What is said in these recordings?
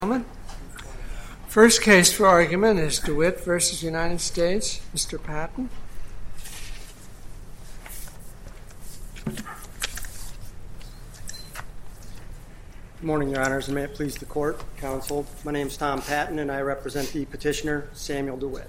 First case for argument is DeWitt v. United States. Mr. Patton. Good morning, Your Honors, and may it please the Court, Counsel. My name is Tom Patton, and I represent the petitioner, Samuel DeWitt.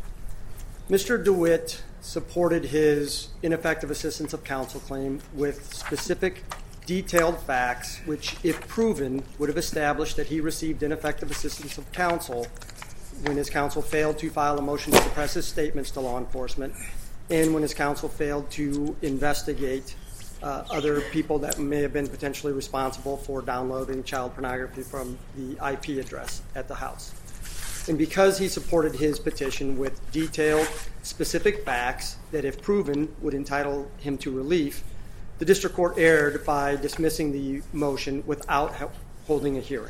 Mr. DeWitt supported his ineffective assistance of counsel claim with specific, detailed facts which, if proven, would have established that he received ineffective assistance of counsel when his counsel failed to file a motion to suppress his statements to law enforcement and when his counsel failed to investigate other people that may have been potentially responsible for downloading child pornography from the IP address at the house. And because he supported his petition with detailed, specific facts that, if proven, would entitle him to relief, the district court erred by dismissing the motion without holding a hearing.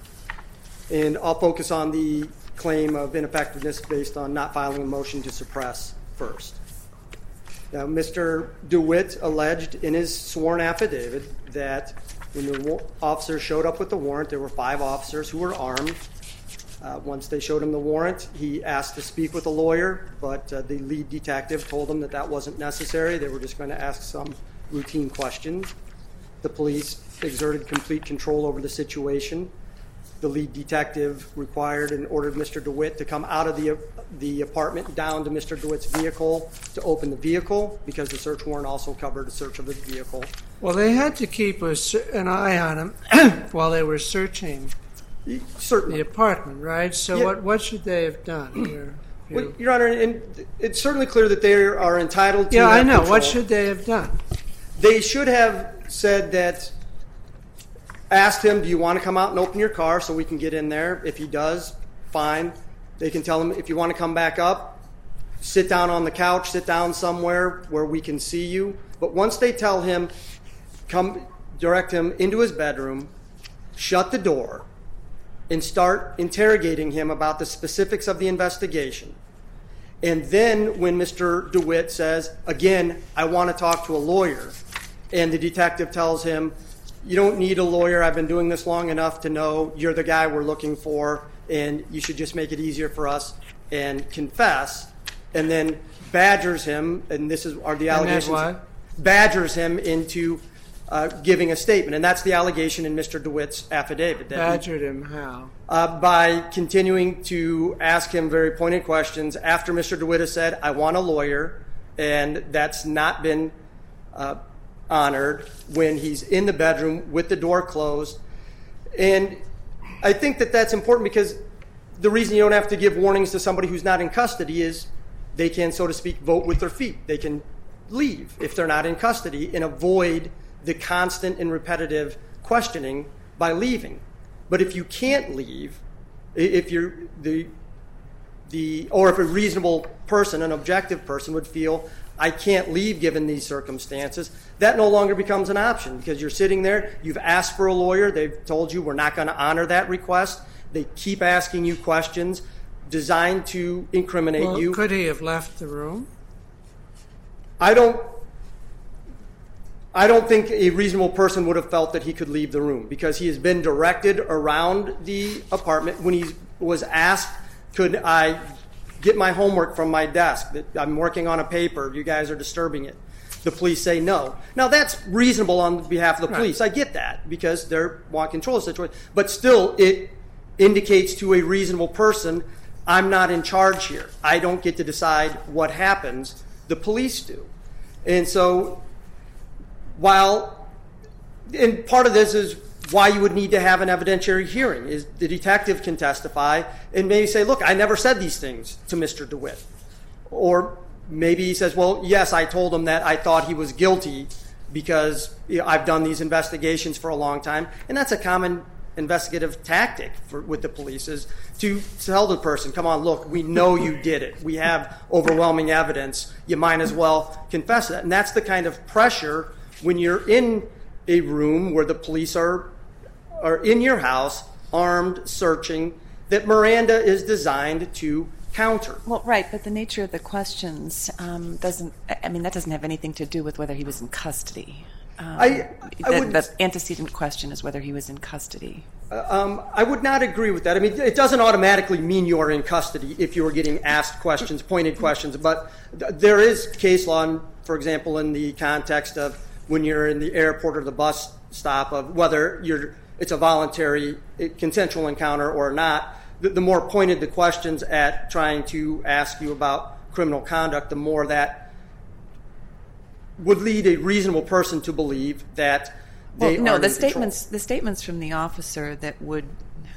And I'll focus on the claim of ineffectiveness based on not filing a motion to suppress first. Now, Mr. DeWitt alleged in his sworn affidavit that when the officer showed up with the warrant, there were 5 officers who were armed. Once they showed him the warrant, he asked to speak with a lawyer, but the lead detective told him that that wasn't necessary. They were just going to ask some routine questions. The police exerted complete control over the situation. The lead detective required and ordered Mr. DeWitt to come out of the apartment down to Mr. DeWitt's vehicle to open the vehicle because the search warrant also covered a search of the vehicle. Well, they had to keep an eye on him while they were searching the apartment, right? So yeah. What should they have done? Well, Your Honor, and it's certainly clear that they are entitled to that I know. Control. What should they have done? They should have said that, asked him, do you want to come out and open your car so we can get in there? If he does, fine. They can tell him, if you want to come back up, sit down on the couch, sit down somewhere where we can see you. But once they tell him, direct him into his bedroom, shut the door, and start interrogating him about the specifics of the investigation. And then when Mr. DeWitt says, again, I want to talk to a lawyer, and the detective tells him, you don't need a lawyer, I've been doing this long enough to know you're the guy we're looking for, and you should just make it easier for us and confess, and then badgers him, and are the allegations, badgers him into giving a statement, and that's the allegation in Mr. DeWitt's affidavit. Badgered him how? By continuing to ask him very pointed questions after Mr. DeWitt has said, I want a lawyer, and that's not been honored when he's in the bedroom with the door closed. And I think that that's important because the reason you don't have to give warnings to somebody who's not in custody is they can, so to speak, vote with their feet. They can leave if they're not in custody and avoid the constant and repetitive questioning by leaving. But if you can't leave, if you're or if a reasonable person, an objective person would feel, I can't leave given these circumstances, that no longer becomes an option because you're sitting there, you've asked for a lawyer, they've told you we're not going to honor that request, they keep asking you questions designed to incriminate you. Could he have left the room? I don't think a reasonable person would have felt that he could leave the room because he has been directed around the apartment. When he was asked, could I get my homework from my desk, that I'm working on a paper, you guys are disturbing it, the police say no. Now that's reasonable on behalf of the police. Right. I get that because they want control of the situation. But still, it indicates to a reasonable person, I'm not in charge here. I don't get to decide what happens. The police do. And so and part of this is why you would need to have an evidentiary hearing, is the detective can testify and maybe say, look, I never said these things to Mr. DeWitt. Or maybe he says, well, yes, I told him that I thought he was guilty because I've done these investigations for a long time. And that's a common investigative tactic with the police, is to tell the person, come on, look, we know you did it. We have overwhelming evidence. You might as well confess that. And that's the kind of pressure when you're in a room where the police are in your house, armed, searching, that Miranda is designed to counter. Well, right, but the nature of the questions doesn't have anything to do with whether he was in custody. The antecedent question is whether he was in custody. I would not agree with that. I mean, it doesn't automatically mean you are in custody if you are getting asked questions, pointed questions. But there is case law, for example, in the context of when you're in the airport or the bus stop, of whether it's a voluntary consensual encounter or not. The more pointed the questions at trying to ask you about criminal conduct, the more that would lead a reasonable person to believe that they are the statements from the officer that would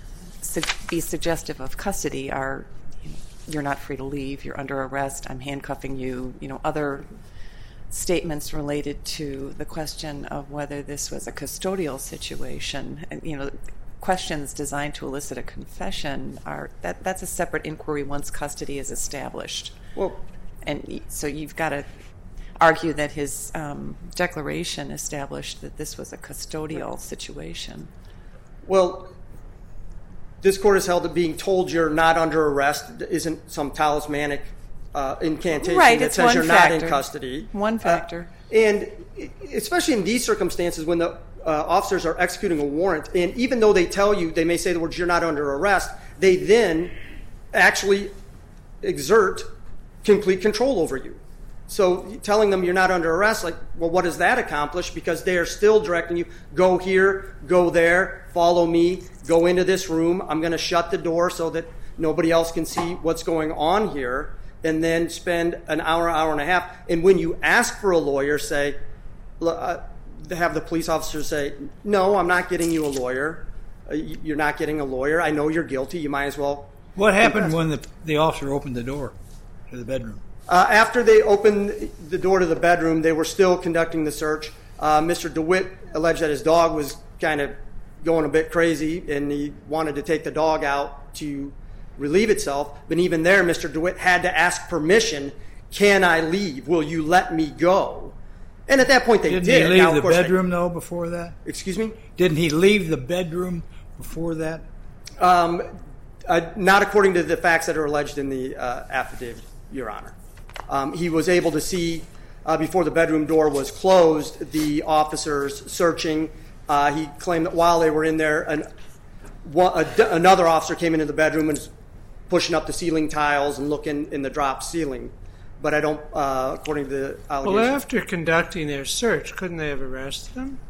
be suggestive of custody are, you're not free to leave, you're under arrest, I'm handcuffing you, other statements related to the question of whether this was a custodial situation, and questions designed to elicit a confession that's a separate inquiry once custody is established. Well, and so you've got to argue that his declaration established that this was a custodial situation. Well, this court has held that being told you're not under arrest isn't some talismanic incantation that says you're not in custody. One factor. And especially in these circumstances when the officers are executing a warrant, and even though they tell you, they may say the words, you're not under arrest, they then actually exert complete control over you. So telling them you're not under arrest, well, what does that accomplish? Because they are still directing you, go here, go there, follow me, go into this room. I'm going to shut the door so that nobody else can see what's going on here, and then spend an hour and a half. And when you ask for a lawyer, have the police officer say, no, I'm not getting you a lawyer. You're not getting a lawyer. I know you're guilty. You might as well. What happened when the officer opened the door to the bedroom? After they opened the door to the bedroom, they were still conducting the search. Mr. DeWitt alleged that his dog was kind of going a bit crazy, and he wanted to take the dog out to relieve itself. But even there, Mr. DeWitt had to ask permission. Can I leave? Will you let me go? And at that point, they did. Didn't he leave the bedroom, though, before that? Excuse me? Didn't he leave the bedroom before that? Not according to the facts that are alleged in the affidavit, Your Honor. He was able to see, before the bedroom door was closed, the officers searching. He claimed that while they were in there, another officer came into the bedroom and was pushing up the ceiling tiles and looking in the drop ceiling. But I don't, according to the allegations. Well, after conducting their search, couldn't they have arrested him?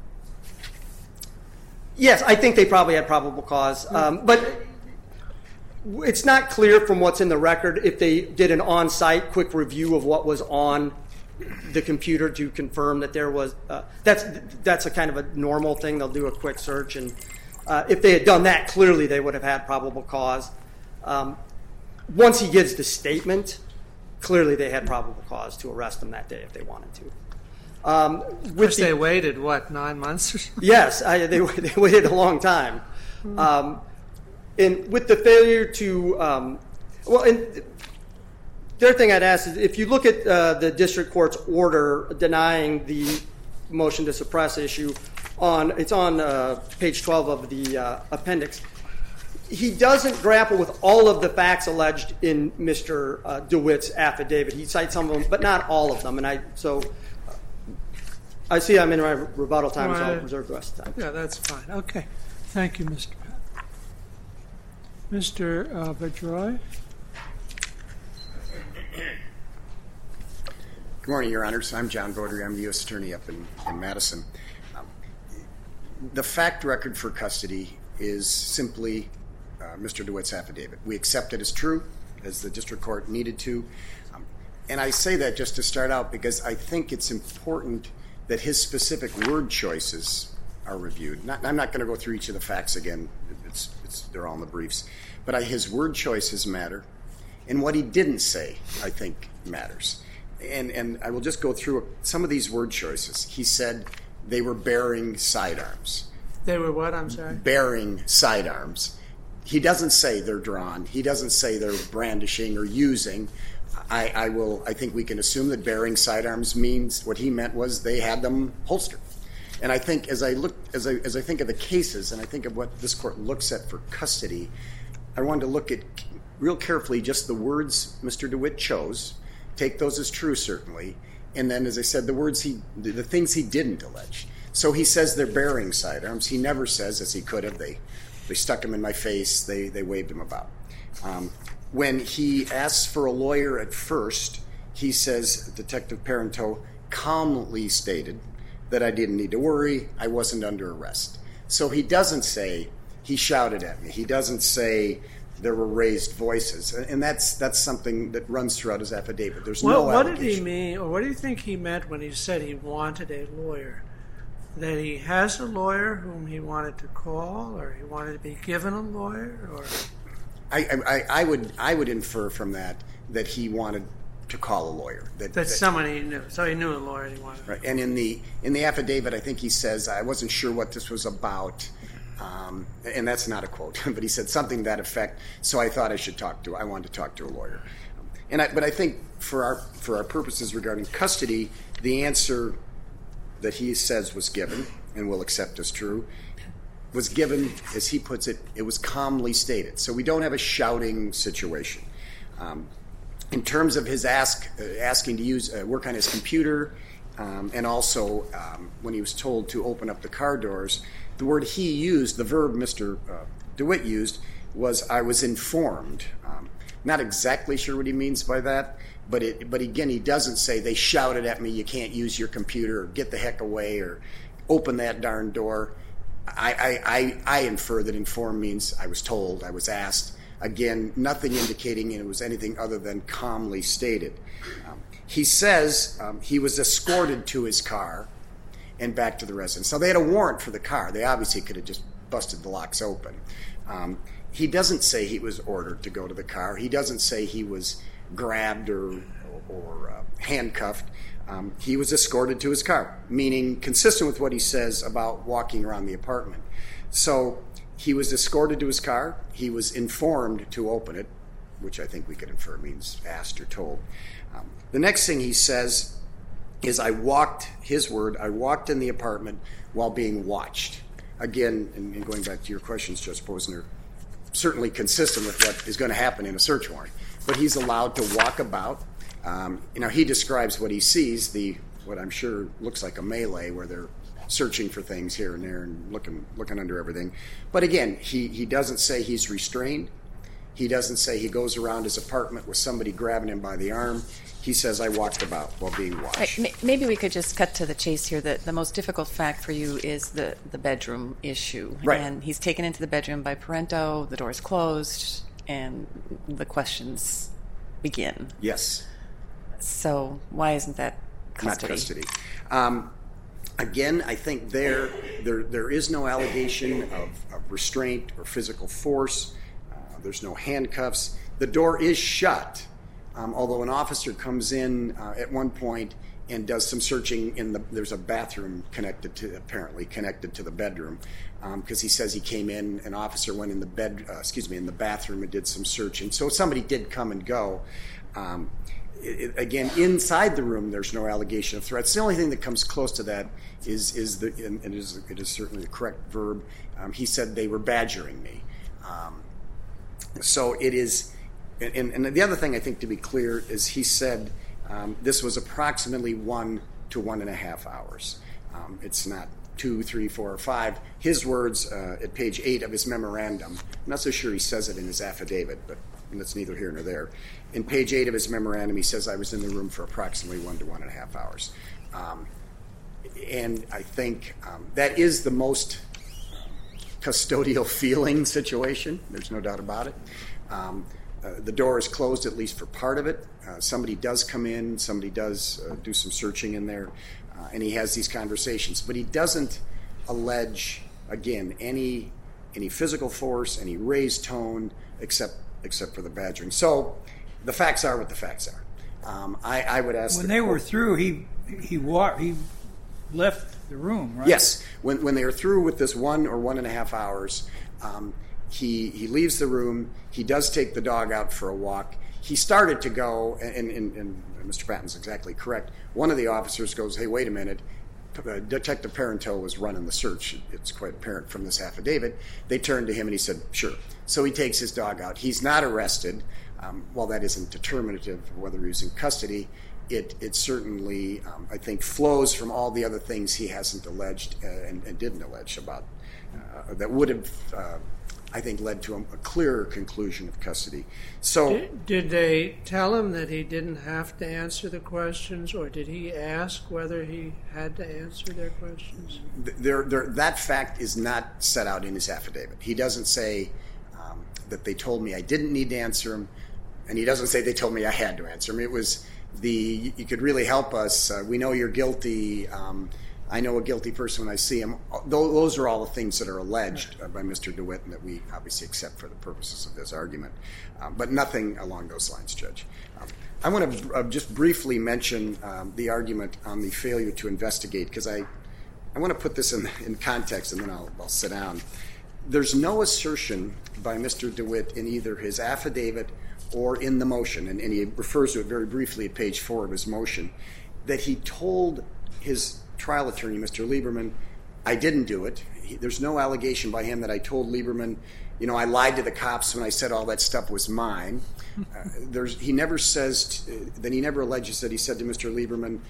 Yes, I think they probably had probable cause. But it's not clear from what's in the record if they did an on-site quick review of what was on the computer to confirm that there was. That's a kind of a normal thing. They'll do a quick search, and if they had done that, clearly they would have had probable cause. Once he gives the statement, clearly they had probable cause to arrest him that day if they wanted to. Which they waited, 9 months or something? Yes, they waited a long time. And with the failure to, and the other thing I'd ask is, if you look at the district court's order denying the motion to suppress issue, it's on page 12 of the appendix, he doesn't grapple with all of the facts alleged in Mr. DeWitt's affidavit. He cites some of them, but not all of them. And I see I'm in my rebuttal time, so I'll reserve the rest of the time. Yeah, that's fine. Okay. Thank you, Mr. Pat. Mr. Bedroy. Good morning, Your Honors. I'm John Beaudry. I'm the U.S. Attorney up in Madison. The fact record for custody is simply Mr. DeWitt's affidavit. We accept it as true, as the district court needed to. And I say that just to start out because I think it's important that his specific word choices are reviewed. I'm not going to go through each of the facts again. They're all in the briefs. But his word choices matter. And what he didn't say, I think, matters. And I will just go through some of these word choices. He said they were bearing sidearms. They were what? I'm sorry? Bearing sidearms. He doesn't say they're drawn. He doesn't say they're brandishing or using. I think we can assume that bearing sidearms means what he meant was they had them holstered. And I think as I think of the cases and I think of what this court looks at for custody, I wanted to look at real carefully just the words Mr. DeWitt chose, take those as true certainly, and then as I said, the things he didn't allege. So he says they're bearing sidearms. He never says, as he could have, they They stuck him in my face. They waved him about. When he asks for a lawyer at first, he says, Detective Parento calmly stated that I didn't need to worry, I wasn't under arrest. So he doesn't say he shouted at me. He doesn't say there were raised voices. And that's something that runs throughout his affidavit. There's no allegation. What did he mean, or what do you think he meant when he said he wanted a lawyer? That he has a lawyer whom he wanted to call, or he wanted to be given a lawyer, or? I would infer from that he wanted to call a lawyer. That someone he knew. So he knew a lawyer and he wanted. Right. And in the affidavit, I think he says, I wasn't sure what this was about, and that's not a quote, but he said something to that effect. So I thought I wanted to talk to a lawyer. But I think for our purposes regarding custody, the answer that he says was given, and we'll accept as true, was given, as he puts it, it was calmly stated. So we don't have a shouting situation. In terms of his asking to work on his computer, and also when he was told to open up the car doors, the word he used, the verb Mr. DeWitt used, was I was informed. Not exactly sure what he means by that, but again, he doesn't say they shouted at me, you can't use your computer, or get the heck away, or open that darn door. I infer that informed means I was told, I was asked. Again, nothing indicating it was anything other than calmly stated. He says he was escorted to his car and back to the residence. So they had a warrant for the car. They obviously could have just busted the locks open. He doesn't say he was ordered to go to the car. He doesn't say he was grabbed or handcuffed. He was escorted to his car, meaning consistent with what he says about walking around the apartment. So he was escorted to his car. He was informed to open it, which I think we could infer means asked or told. The next thing he says is I walked in the apartment while being watched. Again, and going back to your questions, Judge Posner, certainly consistent with what is going to happen in a search warrant. But he's allowed to walk about. He describes what he sees, what I'm sure looks like a melee where they're searching for things here and there and looking under everything. But again, he doesn't say he's restrained. He doesn't say he goes around his apartment with somebody grabbing him by the arm. He says, I walked about while being watched. Right. Maybe we could just cut to the chase here. The most difficult fact for you is the bedroom issue. Right. And he's taken into the bedroom by Parento, the door's closed, and the questions begin. Yes. So why isn't that custody? Not custody. Again, I think there is no allegation of restraint or physical force. There's no handcuffs. The door is shut, although an officer comes in at one point and does some searching there's a bathroom connected to the bedroom, because he says he came in, an officer went in the bathroom and did some searching. So somebody did come and go. Again, inside the room, there's no allegation of threats. The only thing that comes close to that is it is certainly the correct verb. He said they were badgering me. So it is, and the other thing I think to be clear is he said this was approximately 1 to 1.5 hours. It's not 2, 3, 4, or 5. His words at page 8 of his memorandum. I'm not so sure he says it in his affidavit, but that's neither here nor there. In page 8 of his memorandum, he says I was in the room for approximately 1 to 1.5 hours. And I think that is the most custodial feeling situation. There's no doubt about it. The door is closed, at least for part of it. Somebody does come in. Somebody does do some searching in there. And he has these conversations. But he doesn't allege, again, any physical force, any raised tone, except for the badgering. So the facts are what the facts are. I would ask... When they were through, he left the room, right? Yes. When they are through with this 1 or 1.5 hours, he leaves the room. He does take the dog out for a walk. He started to go, and Mr. Patton's exactly correct. One of the officers goes, hey, wait a minute. Detective Parento was running the search. It's quite apparent from this affidavit. They turned to him and he said, sure. So he takes his dog out. He's not arrested. While that isn't determinative of whether he's in custody, it certainly, I think, flows from all the other things he hasn't alleged and didn't allege about that would have I think led to a clearer conclusion of custody. So, Did they tell him that he didn't have to answer the questions, or did he ask whether he had to answer their questions? that fact is not set out in his affidavit. He doesn't say that they told me I didn't need to answer them, and he doesn't say they told me I had to answer them. It was you could really help us. We know you're guilty. I know a guilty person when I see him. Those are all the things that are alleged by Mr. DeWitt and that we obviously accept for the purposes of this argument. But nothing along those lines, Judge. I want to just briefly mention the argument on the failure to investigate, because I want to put this in context, and then I'll sit down. There's no assertion by Mr. DeWitt in either his affidavit or in the motion, and he refers to it very briefly at page 4 of his motion, that he told his trial attorney, Mr. Lieberman, I didn't do it. There's no allegation by him that I told Lieberman, I lied to the cops when I said all that stuff was mine. He never says, then he never alleges that he said to Mr. Lieberman,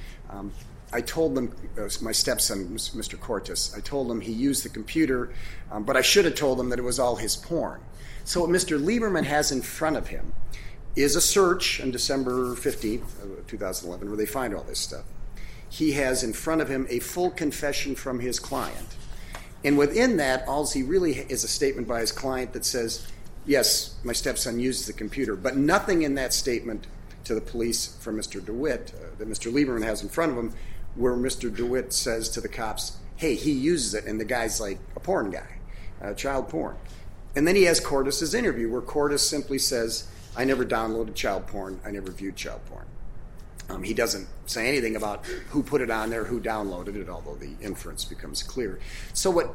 I told them, my stepson, Mr. Cortes, I told him he used the computer, but I should have told him that it was all his porn. So what Mr. Lieberman has in front of him is a search on December 15th, 2011, where they find all this stuff. He has in front of him a full confession from his client. And within that, all he really is a statement by his client that says, yes, my stepson used the computer, but nothing in that statement to the police from Mr. DeWitt that Mr. Lieberman has in front of him where Mr. DeWitt says to the cops, hey, he uses it, and the guy's like a porn guy, child porn. And then he has Cordes' interview where Cordes simply says, I never downloaded child porn, I never viewed child porn. He doesn't say anything about who put it on there, who downloaded it, although the inference becomes clear. So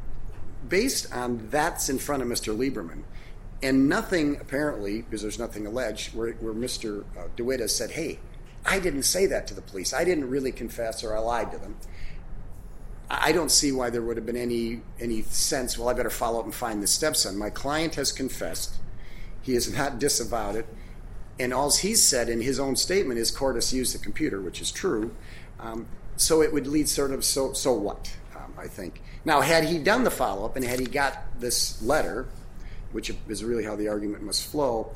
based on that's in front of Mr. Lieberman, and nothing apparently, because there's nothing alleged, where Mr. DeWitt has said, hey, I didn't say that to the police. I didn't really confess, or I lied to them. I don't see why there would have been any sense, well, I better follow up and find the stepson. My client has confessed. He has not disavowed it. And all he's said in his own statement is Cordes used the computer, which is true. So it would lead sort of, so what, I think. Now, had he done the follow-up and had he got this letter, which is really how the argument must flow,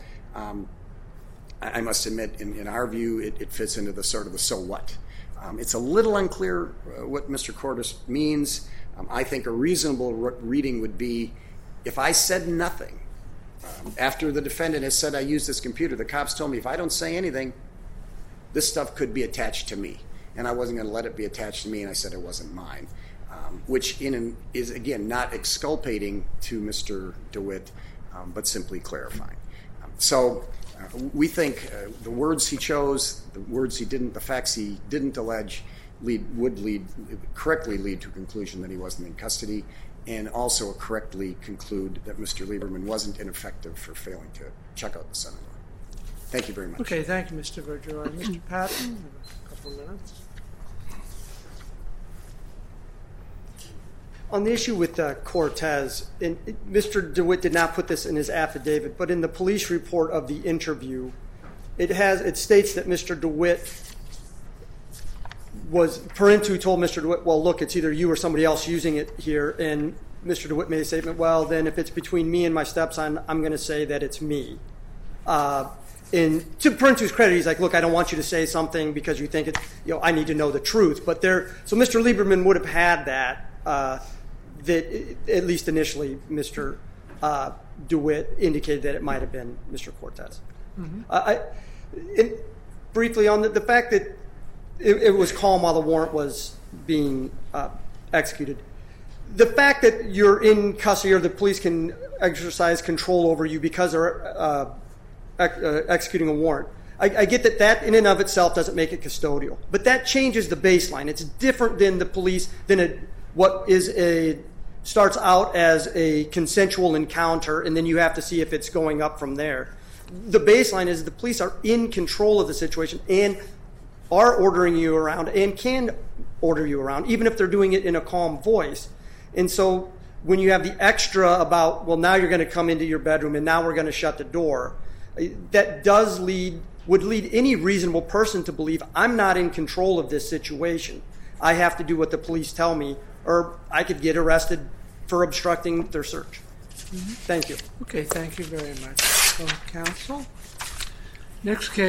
I must admit, in our view, it fits into the sort of the so what. It's a little unclear what Mr. Cordes means. I think a reasonable reading would be, if I said nothing, after the defendant has said I used this computer, the cops told me if I don't say anything, this stuff could be attached to me. And I wasn't going to let it be attached to me, and I said it wasn't mine. Which is, again, not exculpating to Mr. DeWitt, but simply clarifying. So we think the words he chose, the words he didn't, the facts he didn't allege would correctly lead to a conclusion that he wasn't in custody, and also correctly conclude that Mr. Lieberman wasn't ineffective for failing to check out the son-in-law. Thank you very much. Okay, thank you, Mr. Vergeron. Mr. Patton, a couple of minutes. On the issue with Cortes, Mr. DeWitt did not put this in his affidavit, but in the police report of the interview, it states that Mr. DeWitt told Mr. DeWitt, well, look, it's either you or somebody else using it here, and Mr. DeWitt made a statement, well, then if it's between me and my stepson, I'm going to say that it's me. And to Parentu's credit, he's like, look, I don't want you to say something because you think I need to know the truth. So Mr. Lieberman would have had that at least initially, Mr. DeWitt indicated that it might have been Mr. Cortes. Mm-hmm. Briefly on the fact that it was calm while the warrant was being executed. The fact that you're in custody or the police can exercise control over you because they're executing a warrant, I get that in and of itself doesn't make it custodial. But that changes the baseline. It's different than the police, starts out as a consensual encounter, and then you have to see if it's going up from there. The baseline is the police are in control of the situation and are ordering you around and can order you around, even if they're doing it in a calm voice. And so when you have the extra about, well, now you're going to come into your bedroom and now we're going to shut the door, that would lead any reasonable person to believe I'm not in control of this situation. I have to do what the police tell me, or I could get arrested for obstructing their search. Thank you. Okay, thank you very much, counsel. Next case.